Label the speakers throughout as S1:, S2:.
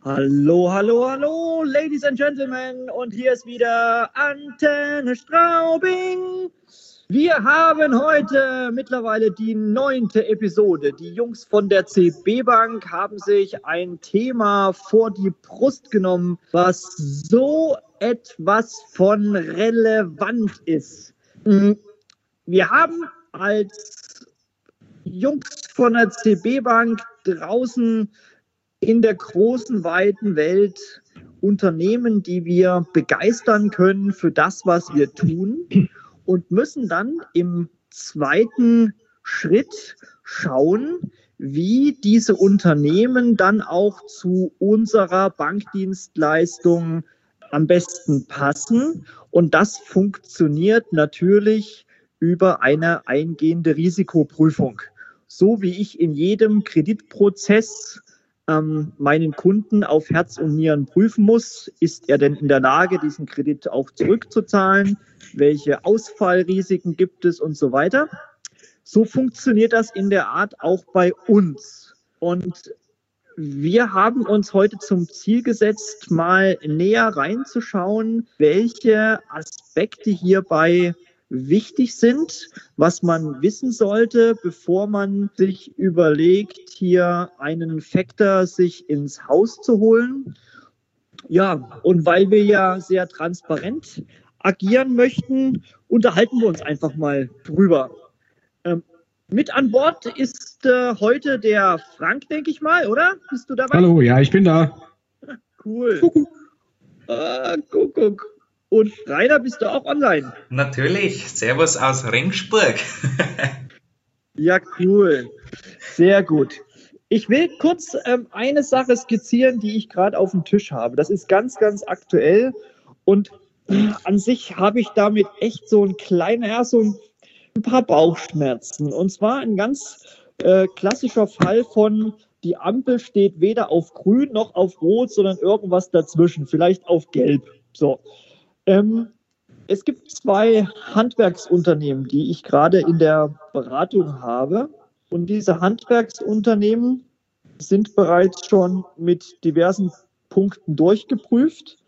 S1: Hallo, hallo, hallo, Ladies and Gentlemen, und hier ist wieder Antenne Straubing. Wir haben heute mittlerweile die 9. Episode. Die Jungs von der CB Bank haben sich ein Thema vor die Brust genommen, was so etwas von relevant ist. Wir haben als Jungs von der CB Bank draußen in der großen, weiten Welt Unternehmen, die wir begeistern können für das, was wir tun, und müssen dann im zweiten Schritt schauen, wie diese Unternehmen dann auch zu unserer Bankdienstleistung am besten passen. Und das funktioniert natürlich über eine eingehende Risikoprüfung. So wie ich in jedem Kreditprozess meinen Kunden auf Herz und Nieren prüfen muss, ist er denn in der Lage, diesen Kredit auch zurückzuzahlen? Welche Ausfallrisiken gibt es und so weiter? So funktioniert das in der Art auch bei uns. Und wir haben uns heute zum Ziel gesetzt, mal näher reinzuschauen, welche Aspekte hierbei wichtig sind, was man wissen sollte, bevor man sich überlegt, hier einen Factor sich ins Haus zu holen. Ja, und weil wir ja sehr transparent agieren möchten, unterhalten wir uns einfach mal drüber. Mit an Bord ist heute der Frank, denke ich mal, oder? Bist du dabei?
S2: Hallo, ja, ich bin da.
S1: Cool. Guck. Und Rainer, bist du auch online?
S3: Natürlich. Servus aus Ringsburg.
S1: Ja, cool. Sehr gut. Ich will kurz eine Sache skizzieren, die ich gerade auf dem Tisch habe. Das ist ganz, ganz aktuell. Und an sich habe ich damit echt so ein paar Bauchschmerzen. Und zwar ein ganz klassischer Fall von: Die Ampel steht weder auf grün noch auf rot, sondern irgendwas dazwischen, vielleicht auf gelb. So. Es gibt 2 Handwerksunternehmen, die ich gerade in der Beratung habe. Und diese Handwerksunternehmen sind bereits schon mit diversen Punkten durchgeprüft.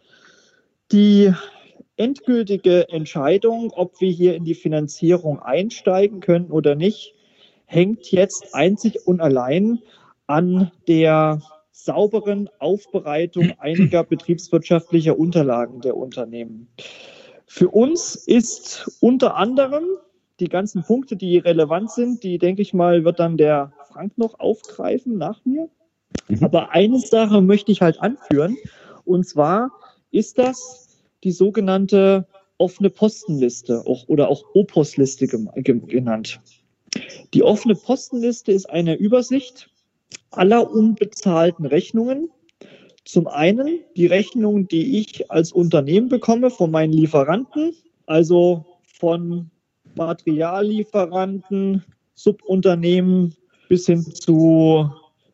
S1: Die endgültige Entscheidung, ob wir hier in die Finanzierung einsteigen können oder nicht, hängt jetzt einzig und allein an der sauberen Aufbereitung einiger betriebswirtschaftlicher Unterlagen der Unternehmen. Für uns ist unter anderem die ganzen Punkte, die relevant sind, die, denke ich mal, wird dann der Frank noch aufgreifen nach mir. Aber eine Sache möchte ich halt anführen, und zwar ist das die sogenannte offene Postenliste oder auch OPOS-Liste genannt. Die offene Postenliste ist eine Übersicht aller unbezahlten Rechnungen. Zum einen die Rechnungen, die ich als Unternehmen bekomme von meinen Lieferanten, also von Materiallieferanten, Subunternehmen bis hin zu,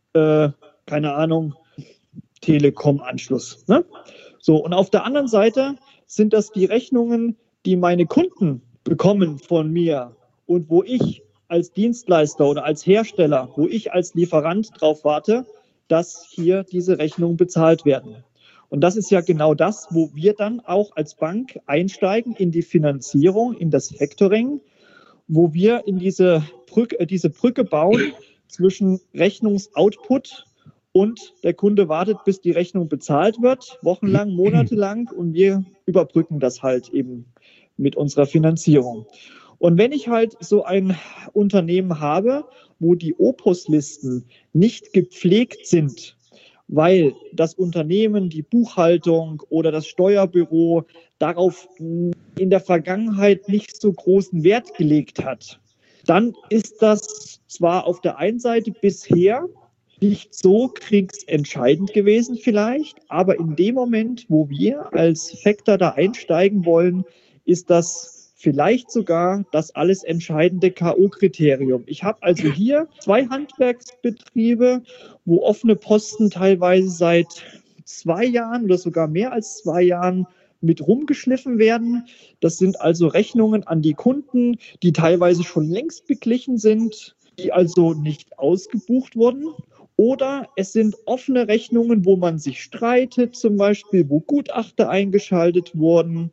S1: keine Ahnung, Telekom-Anschluss. Ne? So, und auf der anderen Seite sind das die Rechnungen, die meine Kunden bekommen von mir und wo ich als Dienstleister oder als Hersteller, wo ich als Lieferant drauf warte, dass hier diese Rechnungen bezahlt werden. Und das ist ja genau das, wo wir dann auch als Bank einsteigen in die Finanzierung, in das Factoring, wo wir in diese Brücke bauen zwischen Rechnungsoutput und der Kunde wartet, bis die Rechnung bezahlt wird, wochenlang, monatelang, und wir überbrücken das halt eben mit unserer Finanzierung. Und wenn ich halt so ein Unternehmen habe, wo die OPOS-Listen nicht gepflegt sind, weil das Unternehmen, die Buchhaltung oder das Steuerbüro darauf in der Vergangenheit nicht so großen Wert gelegt hat, dann ist das zwar auf der einen Seite bisher nicht so kriegsentscheidend gewesen vielleicht, aber in dem Moment, wo wir als Factor da einsteigen wollen, ist das vielleicht sogar das alles entscheidende K.O.-Kriterium. Ich habe also hier 2 Handwerksbetriebe, wo offene Posten teilweise seit 2 Jahren oder sogar mehr als 2 Jahren mit rumgeschliffen werden. Das sind also Rechnungen an die Kunden, die teilweise schon längst beglichen sind, die also nicht ausgebucht wurden. Oder es sind offene Rechnungen, wo man sich streitet, zum Beispiel, wo Gutachter eingeschaltet wurden.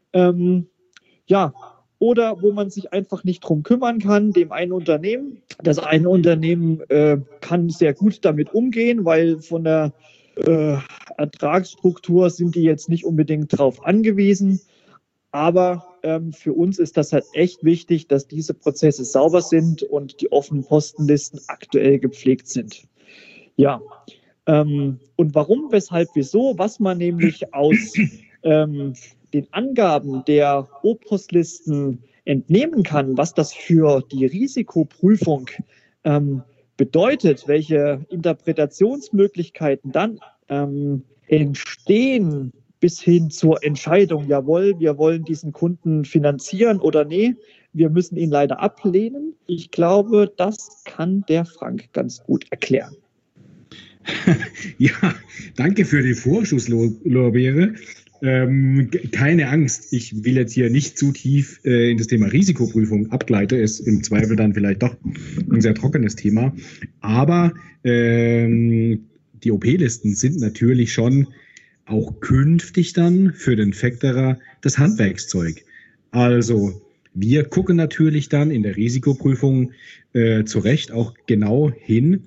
S1: Ja, oder wo man sich einfach nicht drum kümmern kann, dem einen Unternehmen. Das eine Unternehmen kann sehr gut damit umgehen, weil von der Ertragsstruktur sind die jetzt nicht unbedingt drauf angewiesen. Aber für uns ist das halt echt wichtig, dass diese Prozesse sauber sind und die offenen Postenlisten aktuell gepflegt sind. Ja, und warum, weshalb, wieso, was man nämlich aus den Angaben der O-Post-Listen entnehmen kann, was das für die Risikoprüfung bedeutet, welche Interpretationsmöglichkeiten dann entstehen bis hin zur Entscheidung, jawohl, wir wollen diesen Kunden finanzieren oder nee, wir müssen ihn leider ablehnen. Ich glaube, das kann der Frank ganz gut erklären.
S2: Ja, danke für die Vorschusslorbeere. Keine Angst, ich will jetzt hier nicht zu tief in das Thema Risikoprüfung abgleiten, ist im Zweifel dann vielleicht doch ein sehr trockenes Thema. Aber die OP-Listen sind natürlich schon auch künftig dann für den Factorer das Handwerkszeug. Also wir gucken natürlich dann in der Risikoprüfung zu Recht auch genau hin,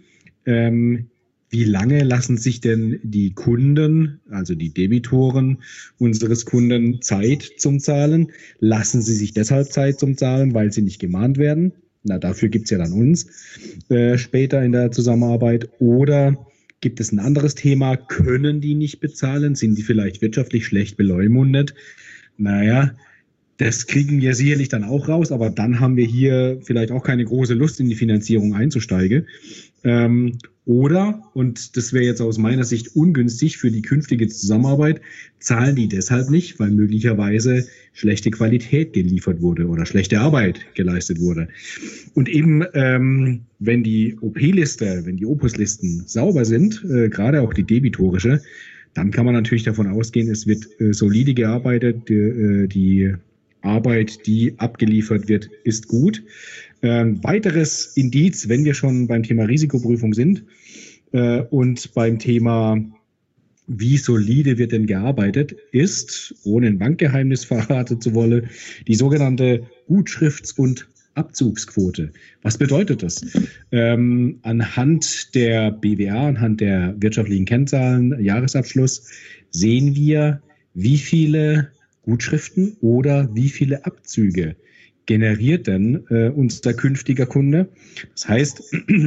S2: wie lange lassen sich denn die Kunden, also die Debitoren unseres Kunden, Zeit zum Zahlen? Lassen sie sich deshalb Zeit zum Zahlen, weil sie nicht gemahnt werden? Na, dafür gibt's ja dann uns später in der Zusammenarbeit. Oder gibt es ein anderes Thema? Können die nicht bezahlen? Sind die vielleicht wirtschaftlich schlecht beleumundet? Naja, das kriegen wir sicherlich dann auch raus, aber dann haben wir hier vielleicht auch keine große Lust, in die Finanzierung einzusteigen. Oder, und das wäre jetzt aus meiner Sicht ungünstig für die künftige Zusammenarbeit, zahlen die deshalb nicht, weil möglicherweise schlechte Qualität geliefert wurde oder schlechte Arbeit geleistet wurde. Und eben, wenn die OP-Liste, wenn die Opus-Listen sauber sind, gerade auch die debitorische, dann kann man natürlich davon ausgehen, es wird solide gearbeitet, die Arbeit, die abgeliefert wird, ist gut. Weiteres Indiz, wenn wir schon beim Thema Risikoprüfung sind und beim Thema, wie solide wird denn gearbeitet, ist, ohne ein Bankgeheimnis verraten zu wollen, die sogenannte Gutschrifts- und Abzugsquote. Was bedeutet das? Anhand der BWA, anhand der wirtschaftlichen Kennzahlen, Jahresabschluss, sehen wir, wie viele Gutschriften oder wie viele Abzüge generiert denn unser künftiger Kunde. Das heißt,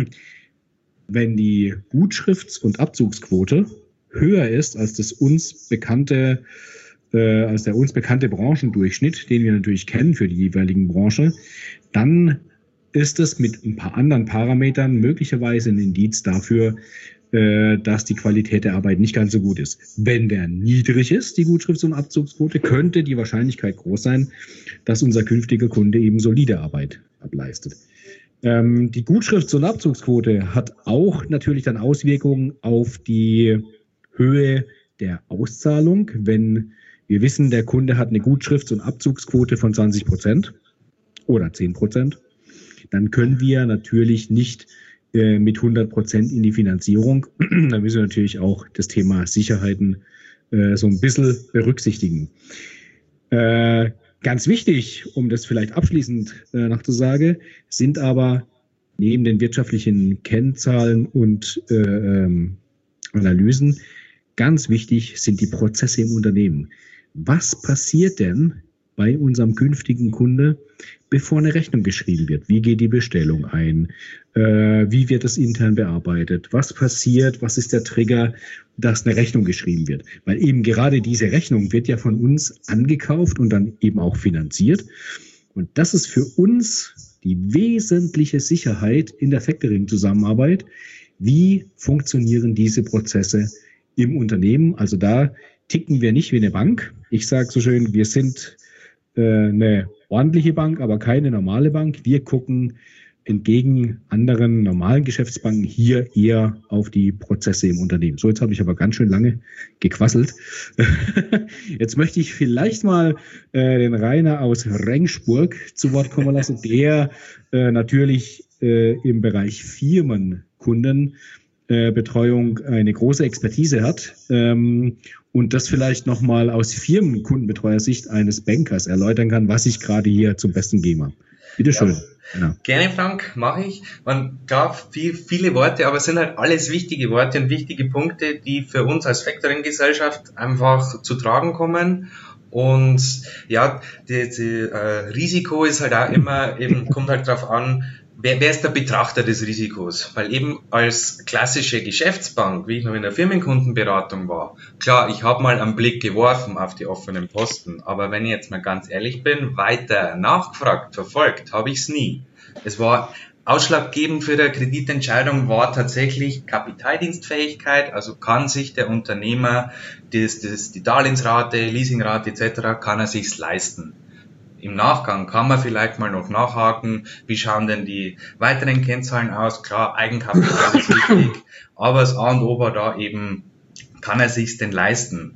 S2: wenn die Gutschrifts- und Abzugsquote höher ist als der uns bekannte Branchendurchschnitt, den wir natürlich kennen für die jeweilige Branche, dann ist es mit ein paar anderen Parametern möglicherweise ein Indiz dafür, dass die Qualität der Arbeit nicht ganz so gut ist. Wenn der niedrig ist, die Gutschrifts- und Abzugsquote, könnte die Wahrscheinlichkeit groß sein, dass unser künftiger Kunde eben solide Arbeit ableistet. Die Gutschrifts- und Abzugsquote hat auch natürlich dann Auswirkungen auf die Höhe der Auszahlung. Wenn wir wissen, der Kunde hat eine Gutschrifts- und Abzugsquote von 20% oder 10%, dann können wir natürlich nicht mit 100% in die Finanzierung. Da müssen wir natürlich auch das Thema Sicherheiten so ein bisschen berücksichtigen. Ganz wichtig, um das vielleicht abschließend noch zu sagen, sind aber neben den wirtschaftlichen Kennzahlen und Analysen ganz wichtig sind die Prozesse im Unternehmen. Was passiert denn bei unserem künftigen Kunde, bevor eine Rechnung geschrieben wird? Wie geht die Bestellung ein? Wie wird es intern bearbeitet? Was passiert? Was ist der Trigger, dass eine Rechnung geschrieben wird? Weil eben gerade diese Rechnung wird ja von uns angekauft und dann eben auch finanziert. Und das ist für uns die wesentliche Sicherheit in der Factoring-Zusammenarbeit. Wie funktionieren diese Prozesse im Unternehmen? Also da ticken wir nicht wie eine Bank. Ich sage so schön, wir sind eine ordentliche Bank, aber keine normale Bank. Wir gucken entgegen anderen normalen Geschäftsbanken hier eher auf die Prozesse im Unternehmen. So, jetzt habe ich aber ganz schön lange gequasselt. Jetzt möchte ich vielleicht mal den Rainer aus Regensburg zu Wort kommen lassen, der natürlich im Bereich Firmenkunden Betreuung eine große Expertise hat und das vielleicht nochmal aus Firmenkundenbetreuersicht eines Bankers erläutern kann, was ich gerade hier zum Besten gebe. Bitte schön.
S3: Ja. Genau. Gerne, Frank, mache ich. Klar, viele Worte, aber es sind halt alles wichtige Worte und wichtige Punkte, die für uns als Factoring-Gesellschaft einfach zu tragen kommen. Und ja, Risiko ist halt auch immer, kommt halt drauf an, wer ist der Betrachter des Risikos? Weil eben als klassische Geschäftsbank, wie ich noch in der Firmenkundenberatung war, klar, ich habe mal einen Blick geworfen auf die offenen Posten, aber wenn ich jetzt mal ganz ehrlich bin, weiter nachgefragt, verfolgt, habe ich es nie. Es war ausschlaggebend für die Kreditentscheidung war tatsächlich Kapitaldienstfähigkeit, also kann sich der Unternehmer die Darlehensrate, Leasingrate etc., kann er sich's leisten. Im Nachgang kann man vielleicht mal noch nachhaken, wie schauen denn die weiteren Kennzahlen aus? Klar, Eigenkapital ist wichtig, aber das A und O war da eben, kann er sich's denn leisten?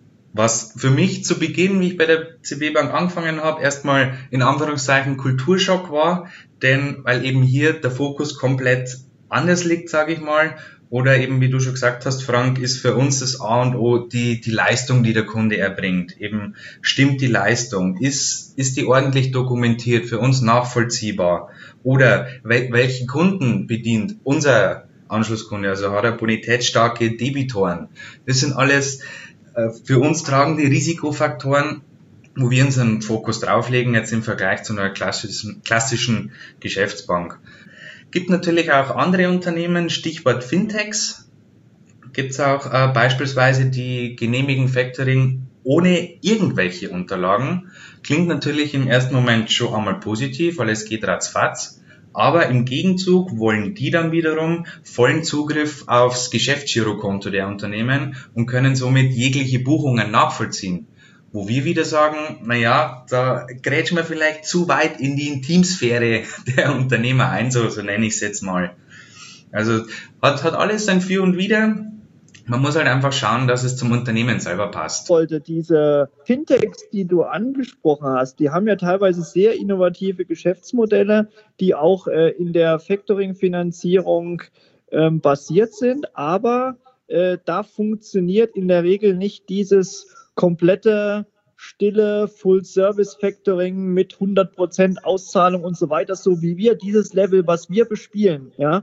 S3: Was für mich zu Beginn, wie ich bei der CB Bank angefangen habe, erstmal in Anführungszeichen Kulturschock war, denn weil eben hier der Fokus komplett anders liegt, sage ich mal, oder eben, wie du schon gesagt hast, Frank, ist für uns das A und O die Leistung, die der Kunde erbringt. Eben stimmt die Leistung, ist die ordentlich dokumentiert, für uns nachvollziehbar? Oder welche Kunden bedient unser Anschlusskunde? Also hat er bonitätsstarke Debitoren? Das sind alles für uns tragende Risikofaktoren, wo wir unseren Fokus drauflegen, jetzt im Vergleich zu einer klassischen Geschäftsbank. Gibt natürlich auch andere Unternehmen, Stichwort Fintechs. Gibt es auch beispielsweise die genehmigen Factoring ohne irgendwelche Unterlagen. Klingt natürlich im ersten Moment schon einmal positiv, weil es geht ratzfatz. Aber im Gegenzug wollen die dann wiederum vollen Zugriff aufs Geschäftsgirokonto der Unternehmen und können somit jegliche Buchungen nachvollziehen. Wo wir wieder sagen, naja, da grätschen wir vielleicht zu weit in die Intimsphäre der Unternehmer ein, so nenne ich es jetzt mal. Also hat alles sein Für und Wider. Man muss halt einfach schauen, dass es zum Unternehmen selber passt.
S1: Diese Fintechs, die du angesprochen hast, die haben ja teilweise sehr innovative Geschäftsmodelle, die auch in der Factoring-Finanzierung basiert sind, aber da funktioniert in der Regel nicht dieses komplette, stille Full-Service-Factoring mit 100% Auszahlung und so weiter, so wie wir dieses Level, was wir bespielen, ja.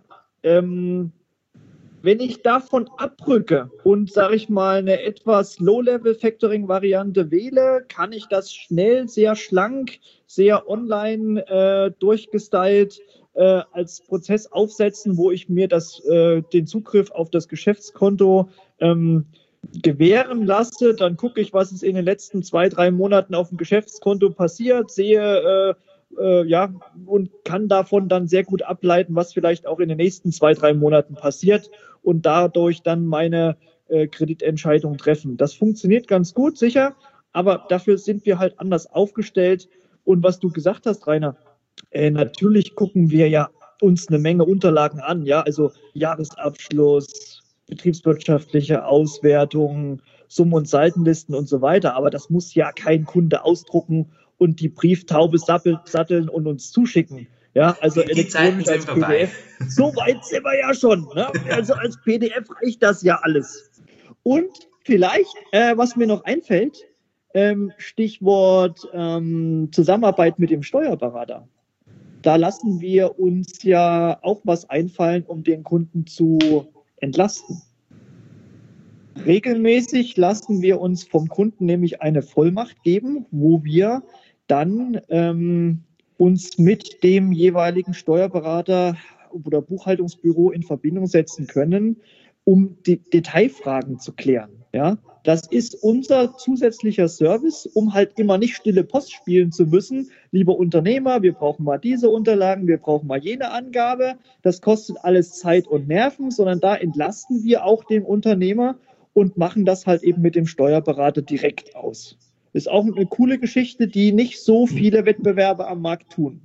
S1: Wenn ich davon abrücke und, sage ich mal, eine etwas Low-Level-Factoring-Variante wähle, kann ich das schnell, sehr schlank, sehr online durchgestylt als Prozess aufsetzen, wo ich mir den Zugriff auf das Geschäftskonto gewähren lasse. Dann gucke ich, was ist in den letzten 2-3 Monaten auf dem Geschäftskonto passiert, sehe und kann davon dann sehr gut ableiten, was vielleicht auch in den nächsten 2-3 Monaten passiert und dadurch dann meine Kreditentscheidung treffen. Das funktioniert ganz gut, sicher, aber dafür sind wir halt anders aufgestellt. Und was du gesagt hast, Rainer, natürlich gucken wir ja uns eine Menge Unterlagen an, ja, also Jahresabschluss, betriebswirtschaftliche Auswertungen, Summen- und Seitenlisten und so weiter, aber das muss ja kein Kunde ausdrucken und die Brieftaube satteln und uns zuschicken. Ja, also elektronisch als PDF. So weit sind wir ja schon. Ne? Also als PDF reicht das ja alles. Und vielleicht, was mir noch einfällt, Stichwort Zusammenarbeit mit dem Steuerberater. Da lassen wir uns ja auch was einfallen, um den Kunden zu entlasten. Regelmäßig lassen wir uns vom Kunden nämlich eine Vollmacht geben, wo wir dann uns mit dem jeweiligen Steuerberater oder Buchhaltungsbüro in Verbindung setzen können, um die Detailfragen zu klären. Ja? Das ist unser zusätzlicher Service, um halt immer nicht stille Post spielen zu müssen. Lieber Unternehmer, wir brauchen mal diese Unterlagen, wir brauchen mal jene Angabe. Das kostet alles Zeit und Nerven, sondern da entlasten wir auch den Unternehmer und machen das halt eben mit dem Steuerberater direkt aus. Ist auch eine coole Geschichte, die nicht so viele Wettbewerber am Markt tun.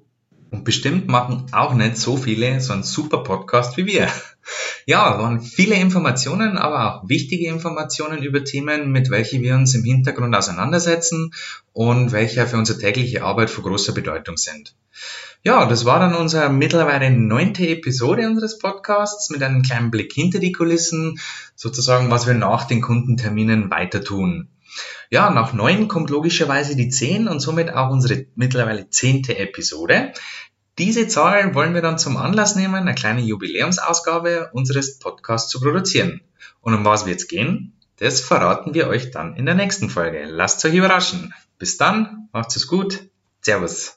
S3: Und bestimmt machen auch nicht so viele so einen super Podcast wie wir. Ja, waren viele Informationen, aber auch wichtige Informationen über Themen, mit welchen wir uns im Hintergrund auseinandersetzen und welche für unsere tägliche Arbeit von großer Bedeutung sind. Ja, das war dann unsere mittlerweile 9. Episode unseres Podcasts mit einem kleinen Blick hinter die Kulissen, sozusagen, was wir nach den Kundenterminen weiter tun. Ja, nach 9 kommt logischerweise die 10 und somit auch unsere mittlerweile 10. Episode. Diese Zahl wollen wir dann zum Anlass nehmen, eine kleine Jubiläumsausgabe unseres Podcasts zu produzieren. Und um was wird's gehen? Das verraten wir euch dann in der nächsten Folge. Lasst euch überraschen. Bis dann, macht's es gut. Servus.